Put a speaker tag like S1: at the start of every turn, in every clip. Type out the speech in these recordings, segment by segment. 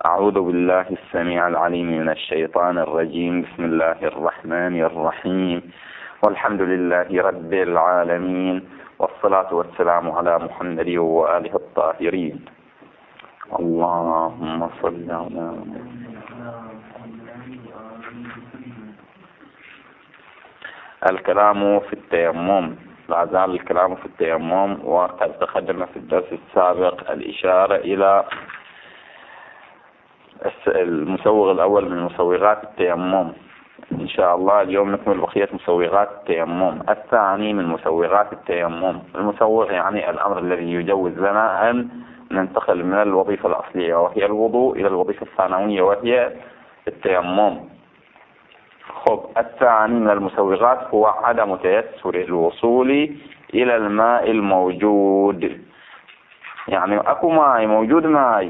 S1: أعوذ بالله السميع العليم من الشيطان الرجيم. بسم الله الرحمن الرحيم، والحمد لله رب العالمين، والصلاة والسلام على محمد وآله الطاهرين. اللهم صل على الكلام في التيمم. لا زال الكلام في التيمم، وقد تقدم في الدرس السابق الإشارة إلى المسوغ الأول من مسوغات التيمم. إن شاء الله اليوم نكمل بقية مسوغات التيمم. الثاني من مسوغات التيمم، المسوغ يعني الأمر الذي يجوز لنا أن ننتقل من الوظيفة الأصلية وهي الوضوء إلى الوظيفة الثانوية وهي التيمم. الثاني من المسوغات هو عدم تيسر الوصول إلى الماء الموجود. يعني أكو ماء موجود، ماء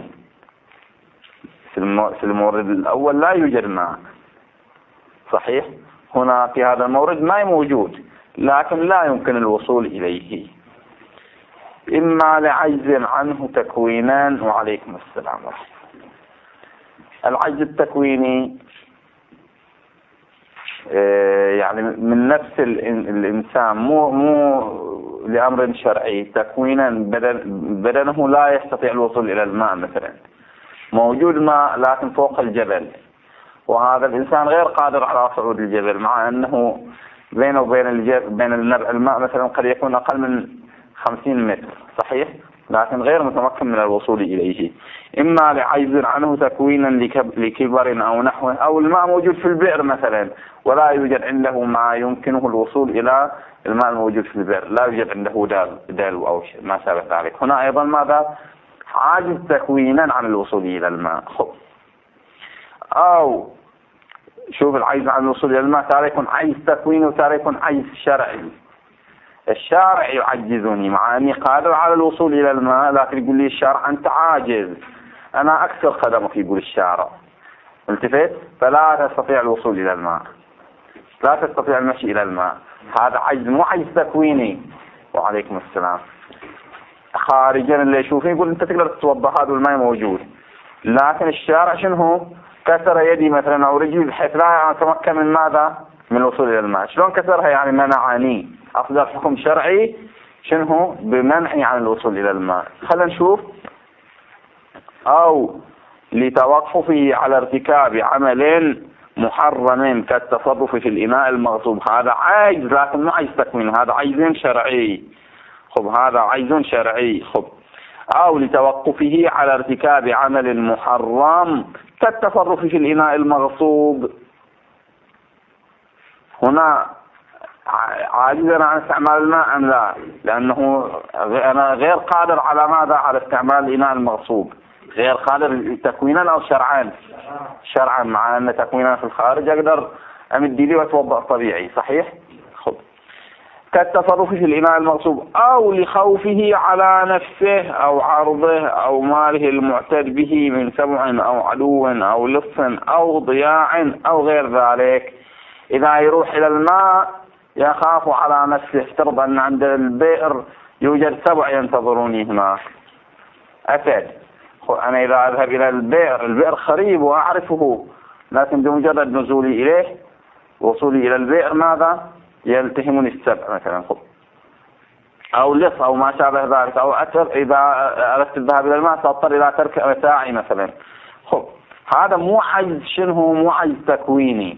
S1: في المورد الأول لا يوجد ماء، صحيح؟ هنا في هذا المورد ماء موجود لكن لا يمكن الوصول إليه، إما لعجز عنه تكوينان. وعليكم السلام ورحمة الله. العجز التكويني يعني من نفس الإنسان، مو لأمر شرعي. تكوينا بدنه لا يستطيع الوصول إلى الماء، مثلا موجود ماء لكن فوق الجبل، وهذا الإنسان غير قادر على صعود الجبل، مع أنه بينه وبين الماء مثلا قد يكون أقل من 50 متر، صحيح؟ لكن غير متمكن من الوصول إليه، إما لعجز عنه تكوينا لكبر أو نحوه، أو الماء موجود في البئر مثلا ولا يوجد عنده ما يمكنه الوصول إلى الماء الموجود في البئر، لا يوجد عنده دلو أو ما شابه ذلك. هنا أيضا ماذا؟ عاجز تكوينا عن الوصول إلى الماء. أو شوف، العجز عن الوصول إلى الماء تارة يكون عجز تكويني وتارة يكون عجز شرعي. الشارع يعجزني مع أني قادر على الوصول إلى الماء، لكن يقول لي الشارع أنت عاجز، أنا أكسر قدمك، يقول الشارع، التفت، فلا تستطيع الوصول إلى الماء، لا تستطيع المشي إلى الماء. هذا عجز، مو عجز تكويني. وعليكم السلام. خارجا اللي يشوفين يقول أنت تقدر تتوضأ، هذا الماء موجود، لكن الشارع شنو؟ كسر يدي مثلا أو رجلي بحيث لا أتمكن من ماذا؟ من الوصول إلى الماء. شلون كسرها؟ يعني منعني. أصدر حكم شرعي شنو؟ بمنعي عن الوصول إلى الماء. خلينا نشوف. أو لتوقفه على ارتكاب عمل محرم كالتصرف في الإناء المغصوب. هذا عجز لكن مو عجز تكوين، هذا عجز شرعي. هذا عجز شرعي. أو لتوقفه على ارتكاب عمل محرم كالتصرف في الإناء المغصوب. هنا عاجزا عن استعمال الماء أم لا؟ لأنه أنا غير قادر على ماذا؟ على استعمال الإناء المغصوب. غير قادر تكوينا أو شرعا؟ شرعا، مع أن تكوينا في الخارج أقدر أمد لي وأتوضأ طبيعي، صحيح؟ كالتصرف في الإناء المغصوب. أو لخوفه على نفسه أو عرضه أو ماله المعتد به من سبع أو عدو أو لص أو ضياع أو غير ذلك. إذا يروح إلى الماء يخاف على نفسه، افترض أن عند البئر يوجد سبع ينتظروني هناك، أسد، أنا إذا أذهب إلى البئر قريب وأعرفه، لكن بمجرد نزولي إليه وصولي إلى البئر ماذا؟ يلتهمني السبع مثلا، أو لص أو ما شابه ذلك، أو أثر إذا أردت الذهاب إلى الماء سأضطر إلى ترك متاعي مثلا. هذا مو عجز شنو؟ مو عجز تكويني.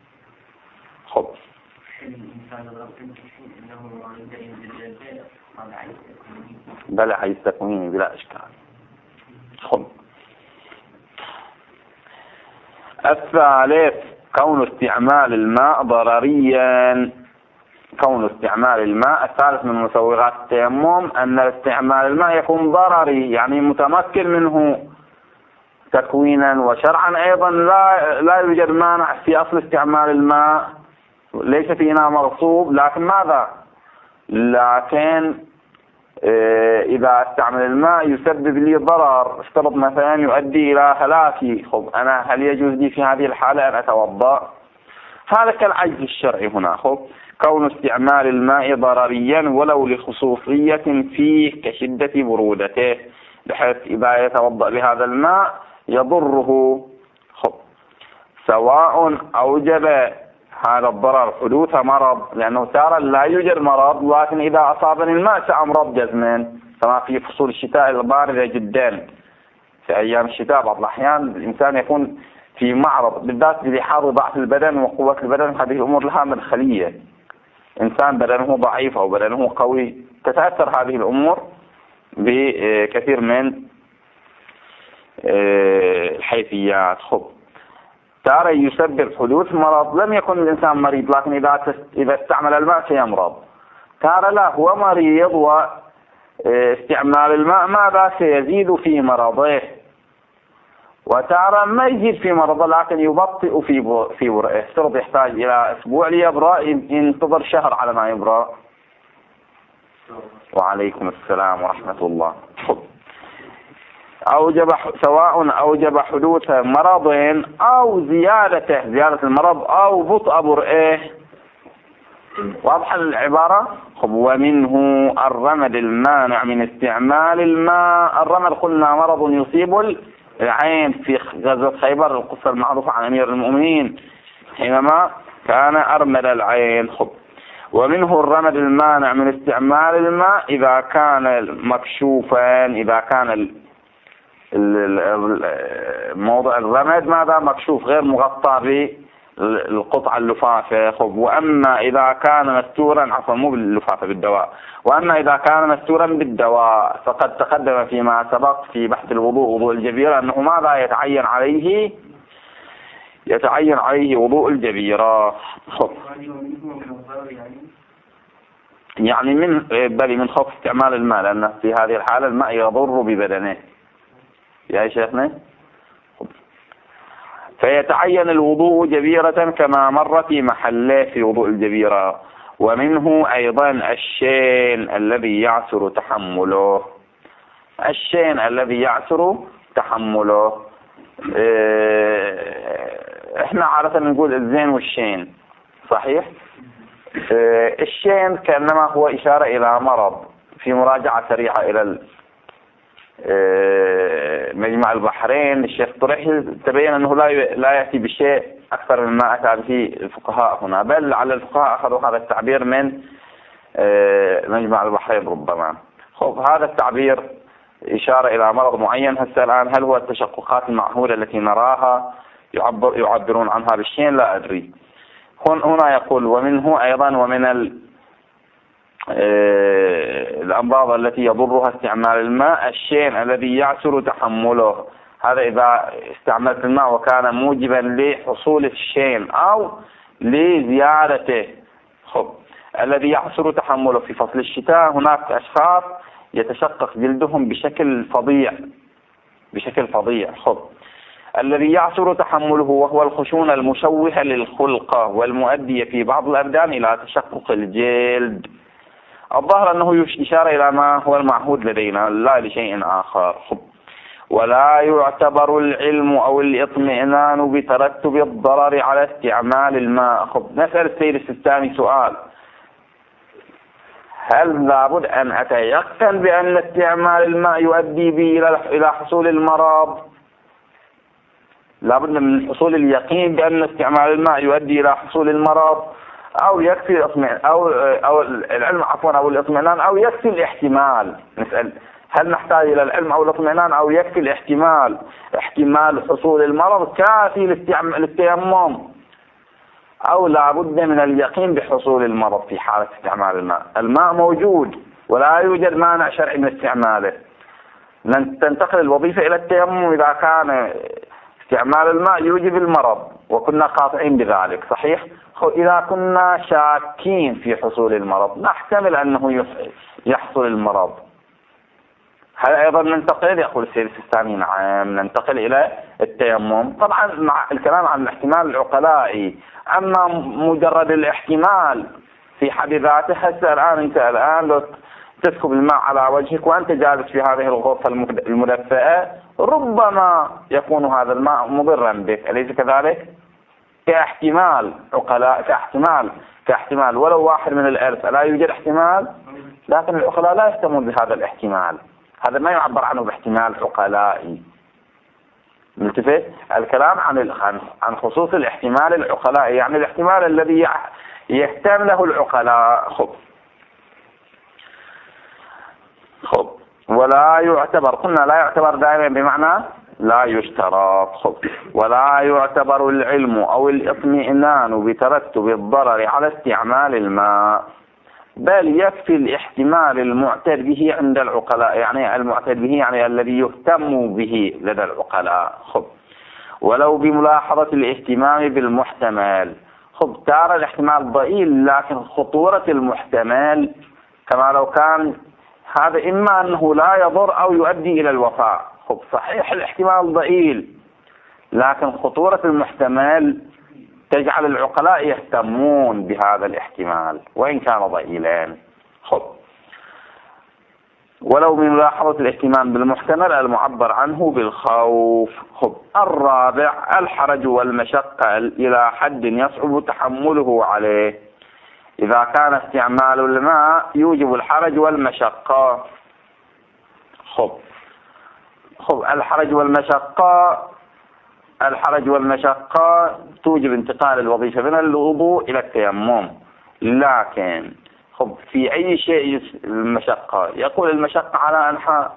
S1: بل عجز تكويني بلا إشكال. الثالث كون استعمال الماء ضرريا. كون استعمال الماء الثالث من مسوغات التيمم أن استعمال الماء يكون ضرري، يعني متمكن منه تكوينا وشرعا. أيضا لا يوجد مانع في أصل استعمال الماء، ليس في إناء مغصوب، لكن ماذا؟ لكن إذا استعمل الماء يسبب لي ضرر، افترض مثلا يؤدي إلى هلاكي، أنا هل يجوز لي في هذه الحالة أن أتوضأ؟ هذا كالعجز الشرعي هنا. كون استعمال الماء ضرريا ولو لخصوصية فيه كشدة برودته، بحيث إذا يتوضأ بهذا الماء يضره. سواء أوجب هذا الضرر حدوث مرض، لأنه تارة لا يوجد مرض لكن إذا أصابني الماء سأمرض جزما، كما في فصول الشتاء الباردة جدا. في أيام الشتاء بعض الأحيان الإنسان يكون في معرض، بالذات بحار ضعف البدن وقوة البدن، هذه الأمور لها مدخلية. إنسان بدنه ضعيف أو بدنه قوي تتأثر هذه الأمور بكثير من الحيثيات. تارة يسبب حدوث مرض، لم يكن الإنسان مريض لكن إذا استعمل الماء سيمرض. تارة لا، هو مريض واستعمال الماء ماذا سيزيد في مرضه، وتارة ما يزيد في مرضه لكن يبطئ في برئه. افترض يحتاج إلى أسبوع ليبرأ، ينتظر شهر على ما يبرأ. وعليكم السلام ورحمة الله. سواء أوجب حدوث مرض أو زيادة المرض أو بطء برئه. واضح العبارة. ومنه الرمد المانع من استعمال الماء. الرمد قلنا مرض يصيب العين. في غزوة خيبر القصة المعروفة عن أمير المؤمنين حينما كان أرمد العين. ومنه الرمد المانع من استعمال الماء إذا كان مكشوفا، إذا كان موضع الرمد ماذا مكشوف غير مغطى بالقطعة اللفافة. وأما إذا كان مستورا، عفوا مو باللفافة بالدواء، وأما إذا كان مستورا بالدواء فقد تقدم فيما سبق في بحث الوضوء وضوء الجبيرة أنه ماذا يتعين عليه وضوء الجبيرة. يعني من خوف استعمال الماء، لأن في هذه الحالة الماء يضر ببدنه. يا شيخنا، فيتعين الوضوء جبيرة كما مر في محله في وضوء الجبيرة. ومنه أيضا الشين الذي يعسر تحمله. الشين الذي يعسر تحمله، احنا عادة نقول الزين والشين، صحيح؟ الشين كأنما هو إشارة إلى مرض. في مراجعة سريعة إلى مجمع البحرين الشيخ طريح تبين أنه لا يأتي بشيء أكثر مما أتى به الفقهاء هنا، بل على الفقهاء أخذوا هذا التعبير من مجمع البحرين ربما. هذا التعبير إشارة إلى مرض معين. هسه الآن هل هو التشققات المعهودة التي نراها يعبرون عنها بالشين؟ لا أدري. هنا يقول ومنه أيضا ومن الأمراض التي يضرها استعمال الماء الشين الذي يعسر تحمله. هذا إذا استعملت الماء وكان موجبا لحصول الشين أو لزيادته. الذي يعسر تحمله في فصل الشتاء هناك أشخاص يتشقق جلدهم بشكل فظيع. الذي يعسر تحمله وهو الخشونة المشوهة للخلقة والمؤدية في بعض الأبدان إلى تشقق الجلد. الظاهر أنه إشارة إلى ما هو المعهود لدينا لا لشيء آخر. ولا يعتبر العلم أو الاطمئنان بترتب الضرر على استعمال الماء. نسأل السيد السيستاني سؤال: هل لابد أن أتيقن بأن استعمال الماء يؤدي بي إلى حصول المرض؟ لابد من حصول اليقين بأن استعمال الماء يؤدي إلى حصول المرض، أو يكفي أو العلم أو الاطمئنان، أو يكفي الاحتمال؟ نسأل هل نحتاج إلى العلم أو الاطمئنان أو يكفي الاحتمال؟ احتمال حصول المرض كافي للتيمم، أو لابد من اليقين بحصول المرض في حالة استعمال الماء؟ الماء موجود ولا يوجد مانع شرعي من استعماله. لن تنتقل الوظيفة إلى التيمم إذا كان استعمال الماء يوجب المرض وكنا قاطعين بذلك، صحيح؟ إذا كنا شاكين في حصول المرض نحتمل أنه يحصل المرض، هل أيضا ننتقل؟ يقول السيد السيستاني نعم، ننتقل إلى التيمم. طبعا مع الكلام عن الاحتمال العقلائي، أما مجرد الاحتمال في حد ذاته، هسه أنت الآن لو تسكب الماء على وجهك وأنت جالس في هذه الغرفة المدفئة ربما يكون هذا الماء مضرا بك، أليس كذلك؟ كاحتمال عقلاء، كاحتمال ولو واحد من الألف، لا يوجد احتمال، لكن العقلاء لا يهتمون بهذا الاحتمال، هذا ما يعبر عنه باحتمال عقلائي. ملتفت الكلام عن خصوص الاحتمال العقلاء، يعني الاحتمال الذي يهتم له العقلاء. خب ولا يعتبر، قلنا لا يعتبر دائما بمعنى لا يشترط. ولا يعتبر العلم أو الاطمئنان بترتب الضرر على استعمال الماء، بل يكفي الاحتمال المعتد به عند العقلاء، يعني المعتد به يعني الذي يهتم به لدى العقلاء. ولو بملاحظة الاهتمام بالمحتمل. ترى الاحتمال ضئيل، لكن خطورة المحتمل كما لو كان هذا إما أنه لا يضر أو يؤدي إلى الوفاء. صحيح الاحتمال ضئيل، لكن خطورة المحتمل تجعل العقلاء يهتمون بهذا الاحتمال وإن كان ضئيلا. ولو من ملاحظة الاهتمام بالمحتمل المعبر عنه بالخوف. الرابع الحرج والمشقة إلى حد يصعب تحمله عليه، إذا كان استعمال الماء يوجب الحرج والمشقة. الحرج والمشقة توجب انتقال الوظيفة من الوضوء إلى التيمم، لكن في أي شيء المشقة؟ يقول المشقة على أنحاء،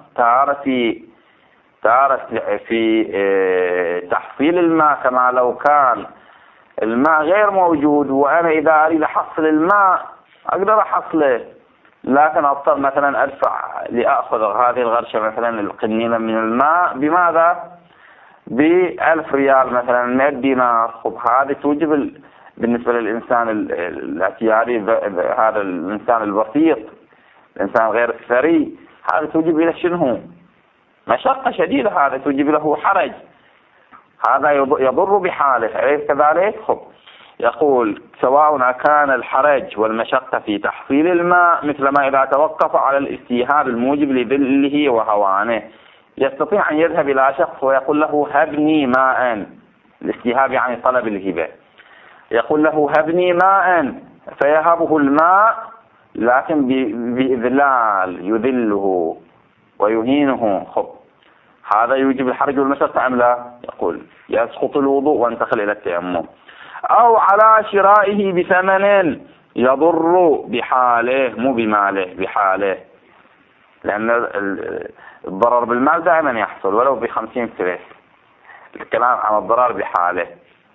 S1: تارة في تحصيل الماء، كما لو كان الماء غير موجود وأنا إذا أريد أحصل الماء أقدر أحصله، لكن أضطر مثلا أدفع لأخذ هذه الغرشة مثلا القنينة من الماء بماذا؟ ب1000 ريال مثلا، 100 دينار. هذه توجب بالنسبة للإنسان الاعتيادي، هذا الإنسان البسيط، الإنسان غير الثري، هذا توجب له شنو؟ مشقة شديدة، هذا توجب له حرج، هذا يضر بحاله، أليس كذلك؟ يقول سواء كان الحرج والمشقة في تحصيل الماء مثلما إذا توقف على الاستيهاب الموجب لذله وهوانه، يستطيع أن يذهب إلى شخص ويقول له هبني ماء، الاستيهاب يعني طلب الهبة، يقول له هبني ماء فيهبه الماء، لكن بإذلال يذله ويهينه. هذا يوجب الحرج والمشقة أم لا؟ يقول يسقط الوضوء وانتقل إلى التيمم. أو على شرائه بثمن يضر بحاله، مو بماله، بحاله، لأن الضرر بالمال دائما يحصل ولو ب50 فلس. الكلام عن الضرر بحاله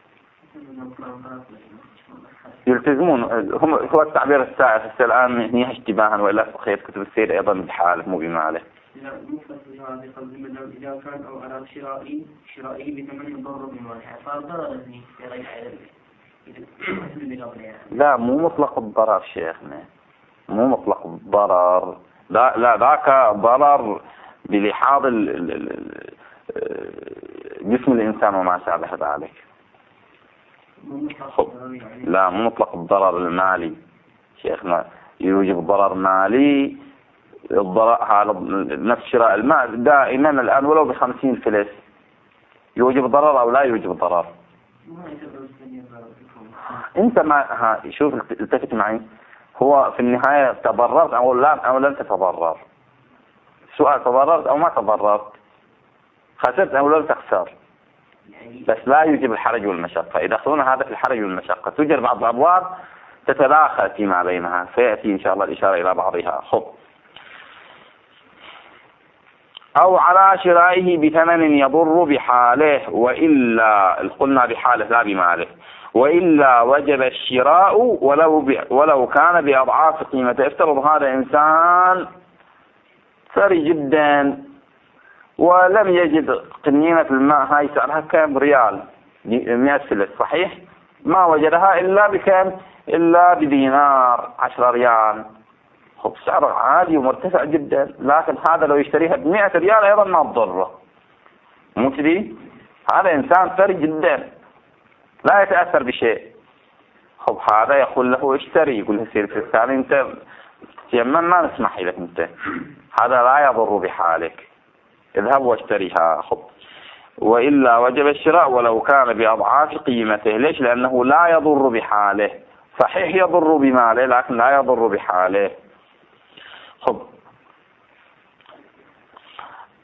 S1: يلتزمون، هو التعبير السائد الآن هي اشتباها، وإلا بقية كتب السير أيضا بحاله مو بماله.
S2: إذا كان أو على شرائه بثمن يضر بماله فضرر
S1: لا مو مطلق الضرر شيخنا، مو مطلق الضرر، لا ذاك ضرر بلحاظ جسم الإنسان وما شابه ذلك. لا مو مطلق الضرر المالي شيخنا، يوجب ضرر مالي، الضرر هذا نفس شراء الماء دائما الآن ولو ب50 فلس، يوجب ضرر أو لا يوجب ضرر؟ انت ما شوف التفت معي، هو في النهاية تضررت او لا او لن تتضرر؟ سؤال تضررت او ما تضررت؟ خسرت او لن تخسر؟ بس لا يوجب الحرج والمشقة. إذا أخذنا هذا في الحرج والمشقة توجد بعض الأبواب تتداخل فيما بينها، سيأتي إن شاء الله الإشارة إلى بعضها. أو على شرائه بثمن يضر بحاله، وإلا قلنا بحاله لا بماله، وإلا وجب الشراء ولو كان بأضعاف قيمته. افترض هذا إنسان ثري جدا ولم يجد قنينة الماء هاي سعرها كم ريال، 100 فلس، صحيح؟ ما وجدها إلا بكم؟ إلا بدينار 10 ريال. سعر عالي ومرتفع جدا، لكن هذا لو يشتريها ب100 ريال أيضا ما تضره، مو كذي؟ هذا إنسان ثري جدا لا يتأثر بشيء. هذا يقول له اشتري، يقول له سير في الثاني انت يمن ما نسمح لك انت، هذا لا يضر بحالك، اذهب واشتريها. وإلا وجب الشراء ولو كان بأضعاف قيمته. ليش؟ لأنه لا يضر بحاله، صحيح يضر بماله لكن لا يضر بحاله.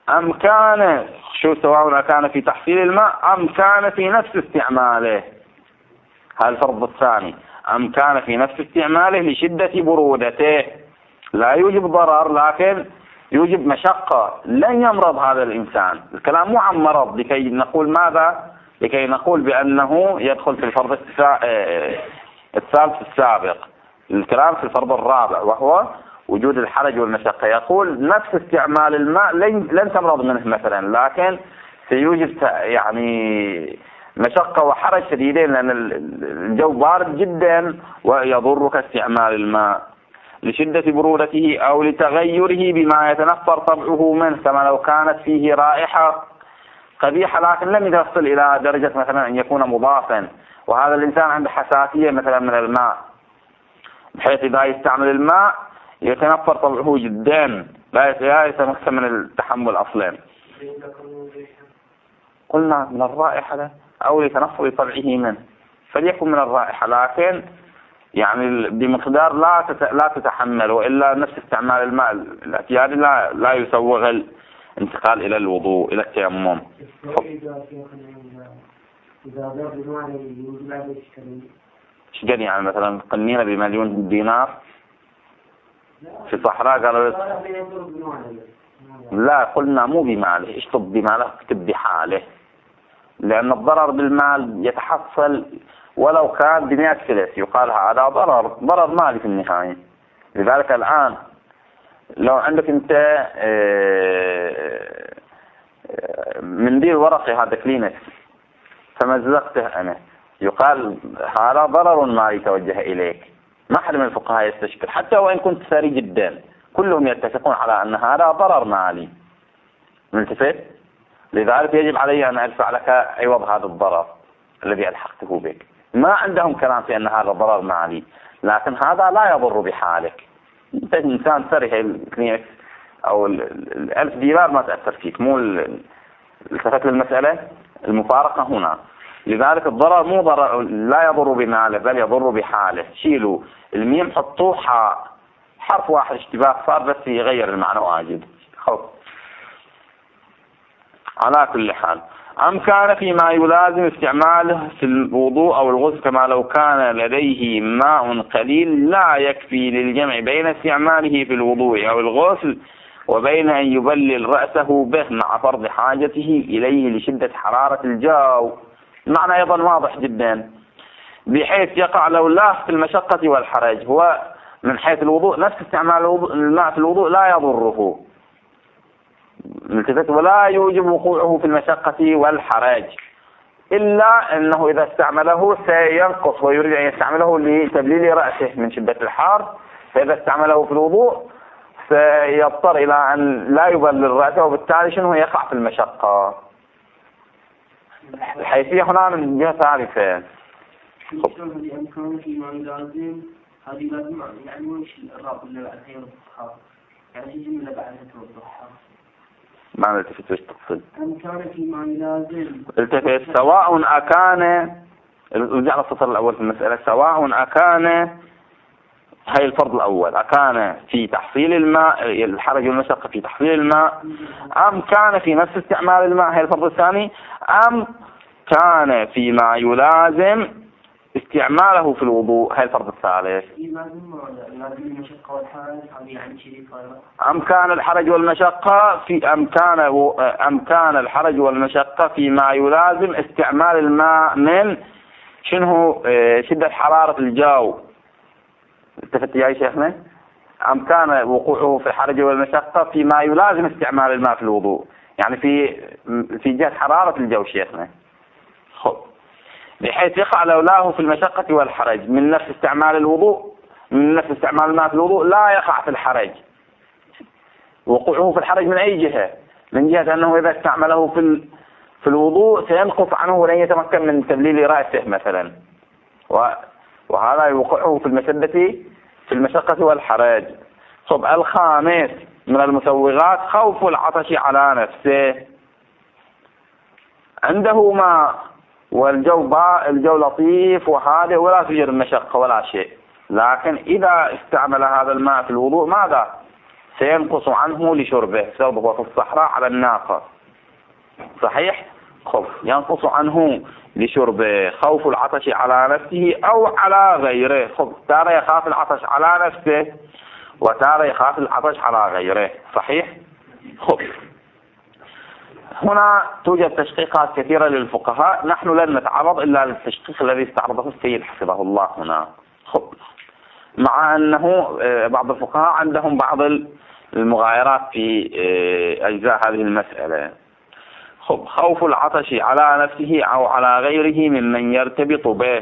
S1: أم كان سواء كان في تحصيل الماء أم كان في نفس استعماله. هذا الفرض الثاني. أم كان في نفس استعماله لشدة برودته، لا يوجب ضرر لكن يوجب مشقة، لن يمرض هذا الإنسان. الكلام مو عن مرض لكي نقول ماذا؟ لكي نقول بأنه يدخل في الفرض الثالث السابق. الكلام في الفرض الرابع وهو وجود الحرج والمشقة. يقول نفس استعمال الماء لن تمرض منه مثلا، لكن سيوجد يعني مشقة وحرج شديدين لأن الجو بارد جدا ويضرك استعمال الماء لشدة برودته أو لتغيره بما يتنفر طبعه منه، كما لو كانت فيه رائحة قبيحة لكن لم يصل إلى درجة مثلا أن يكون مضافا، وهذا الإنسان عنده حساسية مثلا من الماء بحيث إذا يستعمل الماء يتنفر طبعه جدا لا يتمكن من التحمل أصلا. قلنا من الرائحة أو لتنفر طبعه منه، فليكن من الرائحة لكن يعني بمقدار لا تتحمل، وإلا نفس استعمال الماء الاعتيادي لا يسوغ الانتقال إلى الوضوء إلى التيمم. ايش قال يعني مثلا قنينا ب1,000,000 دينار في صحراء قالوا لا، قلنا مو بماله، اشطب بماله اكتب بحاله، لأن الضرر بالمال يتحصل ولو كان ب100 فلس يقال هذا ضرر مالي في النهاية. لذلك الآن لو عندك انت منديل ورقي هذا كلينكس فمزقته أنا، يقال هذا ضرر مالي توجه إليك. ما حد من الفقهاء يستشكل حتى وإن كنت ثري جدا، كلهم يتفقون على أن هذا ضرر مالي. ملتفت؟ لذلك يجب علي أن أدفع لك عوض هذا الضرر الذي ألحقته بك. ما عندهم كلام في أن هذا ضرر مالي، لكن هذا لا يضر بحالك. أنت إنسان ثري، الكلينكس أو 1000 دينار ما تأثر فيك، مو التفت للمسألة المفارقة هنا. لذلك الضرر مو ضرر، لا يضر بماله بل يضر بحاله. شيلوا الميم حطوه حرف واحد اشتباه صار بس يغير المعنى واجد. على كل حال، أم كان فيما يلازم استعماله في الوضوء أو الغسل، كما لو كان لديه ماء قليل لا يكفي للجمع بين استعماله في الوضوء أو الغسل وبين أن يبلل رأسه به مع فرض حاجته إليه لشدة حرارة الجو. المعنى أيضا واضح جدا، بحيث يقع لولاه في المشقة والحرج. هو من حيث الوضوء نفس استعمال الماء في الوضوء لا يضره ملتفت، ولا يوجب وقوعه في المشقة والحرج، إلا أنه إذا استعمله سينقص ويريد أن يستعمله لتبليل رأسه من شدة الحار، فإذا استعمله في الوضوء سيضطر إلى أن لا يبلل رأسه، وبالتالي شنو يقع في المشقة. الحيثية هنا من جهة ثالثة.
S2: هذه لازم يعني وش الرابط اللي بعدها يوضحها، يعني جملة بعدها توضحها.
S1: ما التفت وش تقصد؟
S2: أم كان فيما يلازم
S1: التفت سواء أكان، رجعنا السطر الأول في المسألة، سواء أكان، هاي الفرض الأول، أكان في تحصيل الماء الحرج والمشقة في تحصيل الماء، أم كان في نفس استعمال الماء، هاي الفرض الثاني، أم كان فيما يلازم استعماله في الوضوء، هاي الفرض الثالث. أم كان الحرج والمشقة في أم كان الحرج والمشقة فيما يلازم استعمال الماء من شنو شدة حرارة الجو. التفت يا شيخنا؟ أم كان وقوعه في الحرج والمشقة فيما يلازم استعمال الماء في الوضوء، يعني في جهة حرارة الجو شيخنا. خب، بحيث يقع لولاه في المشقة والحرج من نفس استعمال الوضوء، من نفس استعمال الماء في الوضوء لا يقع في الحرج. وقوعه في الحرج من أي جهة؟ من جهة أنه إذا استعمله في الوضوء سينقص عنه ولن يتمكن من تبليل رأسه مثلا، وهذا يوقعه في المشدة في المشقة والحرج. طب الخامس من المسوغات خوف العطش على نفسه، عنده ماء والجو لطيف وهادئ ولا توجد مشقة ولا شيء، لكن إذا استعمل هذا الماء في الوضوء ماذا؟ سينقص عنه لشربه، هو في الصحراء على الناقة، صحيح؟ ينقص عنه لشربه، خوف العطش على نفسه أو على غيره. تارة يخاف العطش على نفسه وتارة يخاف العطش على غيره، صحيح؟ هنا توجد تشقيقات كثيرة للفقهاء، نحن لن نتعرض إلا للتشقيق الذي استعرضه السيد حفظه الله هنا. مع أنه بعض الفقهاء عندهم بعض المغايرات في أجزاء هذه المسألة. خوف العطش على نفسه أو على غيره ممن يرتبط به.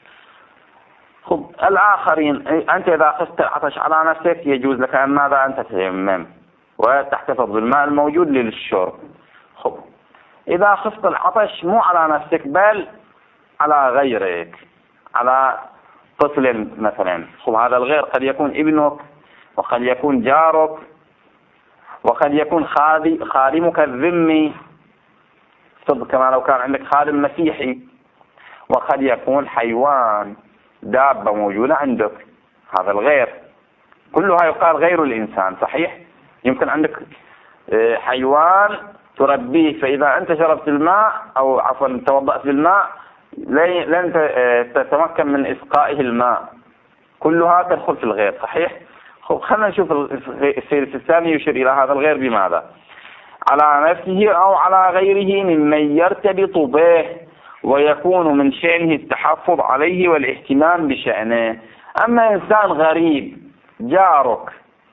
S1: الآخرين، أنت إذا خفت العطش على نفسك يجوز لك أن ماذا؟ أن تتيمم وتحتفظ بالماء الموجود للشرب. إذا خفت العطش مو على نفسك بل على غيرك، على طفل مثلا، هذا الغير قد يكون ابنك وقد يكون جارك وقد يكون خادمك الذمي، كما لو كان عندك خادم مسيحي، وقد يكون حيوان دابة موجودة عندك، هذا الغير كلها يقال غير الإنسان، صحيح؟ يمكن عندك حيوان تربيه، فإذا أنت شربت الماء أو عفوا توضأت بالماء لن تتمكن من إسقائه الماء، كلها تدخل في الغير، صحيح؟ خلنا نشوف السيد الثاني يشير إلى هذا الغير بماذا؟ على نفسه أو على غيره ممن يرتبط به ويكون من شأنه التحفظ عليه والاهتمام بشأنه. أما إنسان غريب، جارك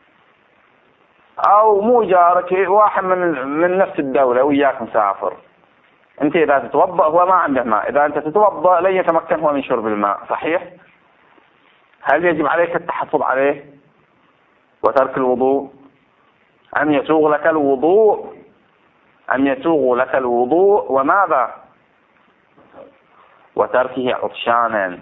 S1: أو مو جارك، واحد من نفس الدولة وياك مسافر، أنت إذا تتوضأ هو ما عنده ماء، إذا أنت تتوضأ لن يتمكن هو من شرب الماء، صحيح؟ هل يجب عليك التحفظ عليه وترك الوضوء؟ أن يسوغ لك الوضوء، أن يسوغ لك الوضوء وماذا؟ وتركه عطشانا.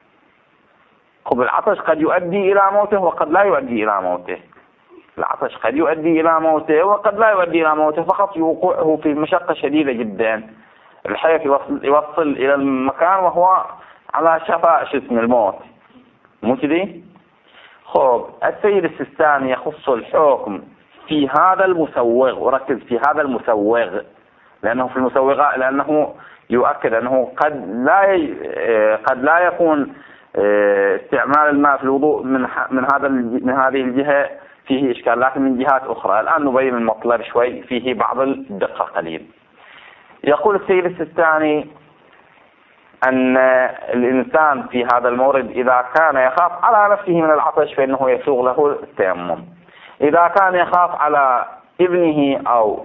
S1: العطش قد يؤدي إلى موته وقد لا يؤدي إلى موته. العطش قد يؤدي إلى موته وقد لا يؤدي إلى موته، فقط وقوعه في مشقة شديدة جدا بحيث يوصل إلى المكان وهو على شفا الموت، مو كذي؟ السيد السيستاني يخص الحكم في هذا المسوغ، وركز في هذا المسوغ لأنه في المسوغات، لأنه يؤكد أنه قد لا يكون استعمال الماء في الوضوء من هذه الجهة فيه إشكال، لكن من جهات أخرى الآن نبين المطلب شوي فيه بعض الدقة قليل. يقول السيد السيستاني أن الإنسان في هذا المورد إذا كان يخاف على نفسه من العطش فإنه يسوغ له التيمم. إذا كان يخاف على ابنه أو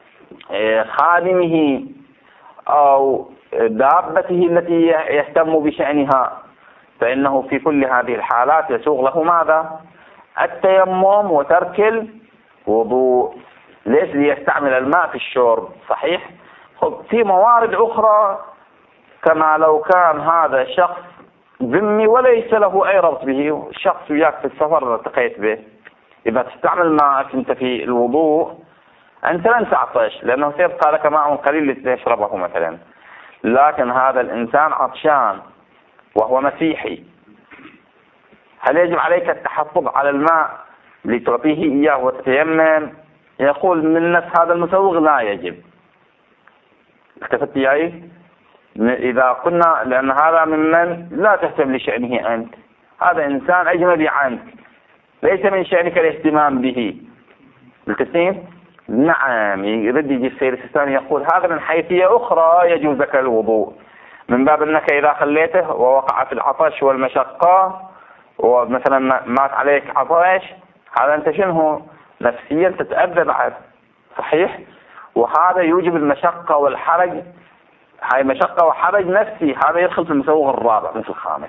S1: خادمه أو دابته التي يهتم بشأنها فإنه في كل هذه الحالات يسوغ له ماذا؟ التيمم وترك الوضوء. ليش؟ ليستعمل الماء في الشرب، صحيح؟ في موارد أخرى كما لو كان هذا شخص ذمي وليس له أي ربط به، شخص وياك في السفر التقيت به، إذا تستعمل ماءك أنت في الوضوء أنت لن تعطش لأنه سيبقى لك ماء قليل لتشربه مثلا، لكن هذا الإنسان عطشان وهو مسيحي، هل يجب عليك التحفظ على الماء لتعطيه إياه وتتيمم؟ يقول من نفس هذا المسوغ لا يجب. التفت إياي؟ إذا قلنا لأن هذا ممن لا تهتم لشأنه أنت، هذا إنسان أجنبي عنك ليس من شأنك الاهتمام به. بالتسليم؟ نعم. يرد يجي السيد السيستاني يقول هذا من حيثية أخرى يجوز لك الوضوء، من باب أنك إذا خليته ووقع في العطش والمشقة ومثلا مات عليك عطش، هذا أنت شنه نفسيا تتأذى بعد، صحيح؟ وهذا يوجب المشقة والحرج، هاي مشقة وحرج نفسي، هذا يدخل في المسوغ الرابع مثل الخامس.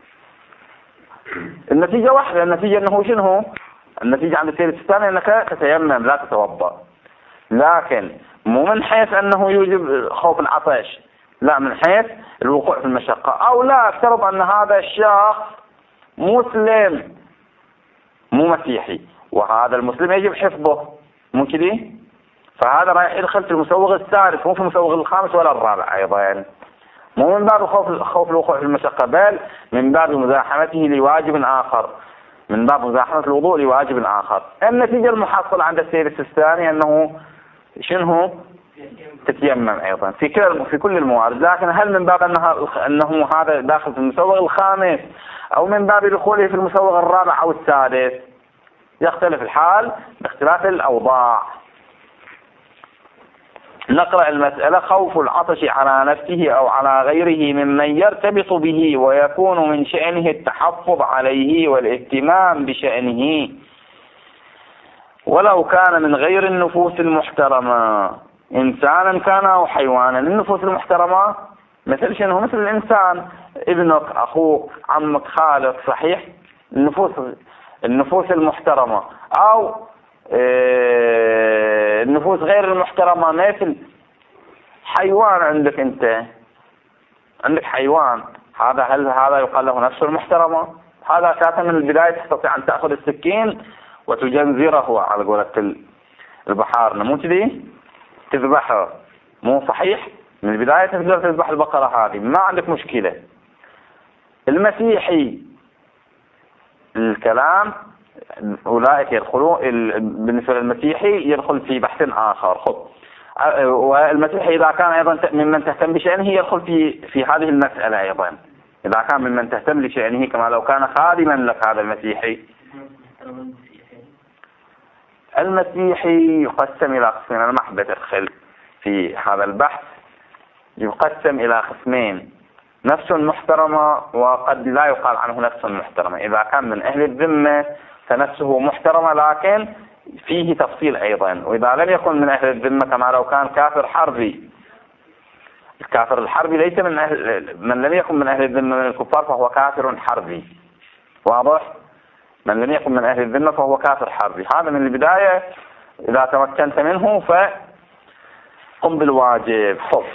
S1: النتيجة واحدة، النتيجة أنه شنه؟ النتيجة عند السيد السيستاني أنك تتيمم لا تتوضأ، لكن مو من حيث أنه يوجب خوف العطش، لا من حيث الوقوع في المشقة. أو لا، افترض أن هذا الشخص مسلم مو مسيحي، وهذا المسلم يجب حفظه، مو كده؟ فهذا راح يدخل في المسوغ الثالث، مو في المسوغ الخامس ولا الرابع أيضا، يعني مو من باب خوف الوقوع في المشقة، بل من باب مزاحمته لواجب آخر. من باب مزاحمة الوضوء لواجب آخر. النتيجة المحصلة عند السيد السيستاني أنه شنو تتيمم أيضا في كل الموارد. لكن هل من باب أنه هذا داخل في المسوغ الخامس أو من باب دخوله في المسوغ الرابع أو السادس؟ يختلف الحال باختلاف الأوضاع. نقرأ المسألة: خوف العطش على نفسه أو على غيره ممن يرتبط به ويكون من شأنه التحفظ عليه والاهتمام بشأنه ولو كان من غير النفوس المحترمة، إنسانا كان أو حيوانا. النفوس المحترمة مثل شنو؟ مثل الإنسان، ابنك، أخوك، عمك، خالك، صحيح؟ النفوس المحترمة. أو النفوس غير المحترمة مثل حيوان عندك، أنت عندك حيوان، هل هذا يقال له نفس المحترمة؟ هذا أساسا من البداية تستطيع أن تأخذ السكين وتجنزره على قولة البحار، مو كذي؟ تذبحه، مو صحيح؟ من البداية تقدر تذبح البقرة هذه، ما عندك مشكلة. المسيحي الكلام أولئك يدخلون، بالنسبة للمسيحي يدخل في بحث آخر. خب، والمسيحي إذا كان أيضا ممن تهتم بشأنه يدخل في هذه المسألة أيضا، إذا كان ممن تهتم بشأنه كما لو كان خادما لك هذا المسيحي. المسيحي يقسم إلى قسمين، أنا ما أحب أدخل في هذا البحث. يقسم إلى قسمين: نفس محترمة وقد لا يقال عنه نفس محترمة. إذا كان من أهل الذمة فنفسه محترمة لكن فيه تفصيل أيضا. وإذا لم يكن من أهل الذمة كما لو كان كافر حربي، الكافر الحربي ليس من لم يكن من أهل الذمة من الكفار فهو كافر حربي، واضح؟ من لم يكن من أهل الذمة فهو كافر حربي. هذا من البداية إذا تمكنت منه فقم بالواجب. خف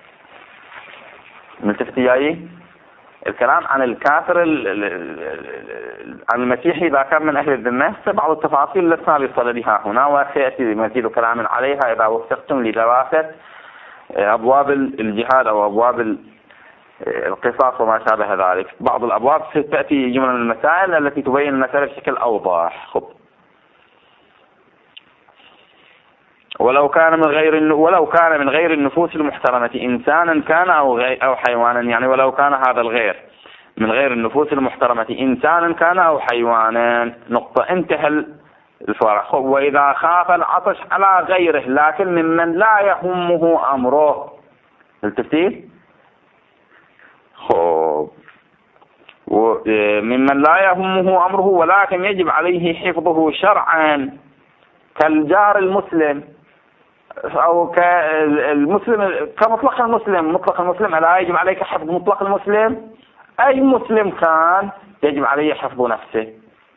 S1: ملتفتياي الكلام عن الكافر عن المسيحي إذا كان من أهل الذمة. بعض التفاصيل لسنا بصددها هنا وسيأتي مزيد كلام عليها إذا وفقتم لدراسة أبواب الجهاد أو أبواب القصاص وما شابه ذلك. بعض الأبواب ستأتي جملة من المسائل التي تبين المسألة بشكل أوضح. خب، ولو كان من غير النفوس المحترمة، إنسانا كان أو حيوانا، يعني ولو كان هذا الغير من غير النفوس المحترمة إنسانا كان أو حيوانا، نقطة، انتهى الفرق. وإذا خاف العطش على غيره لكن ممن لا يهمه أمره، التفتيل. ممن لا يهمه أمره ولكن يجب عليه حفظه شرعا، كالجار المسلم أو كالمسلم، كمطلق المسلم. مطلق المسلم ألا يجب عليك حفظ مطلق المسلم؟ أي مسلم كان يجب عليه حفظ نفسه،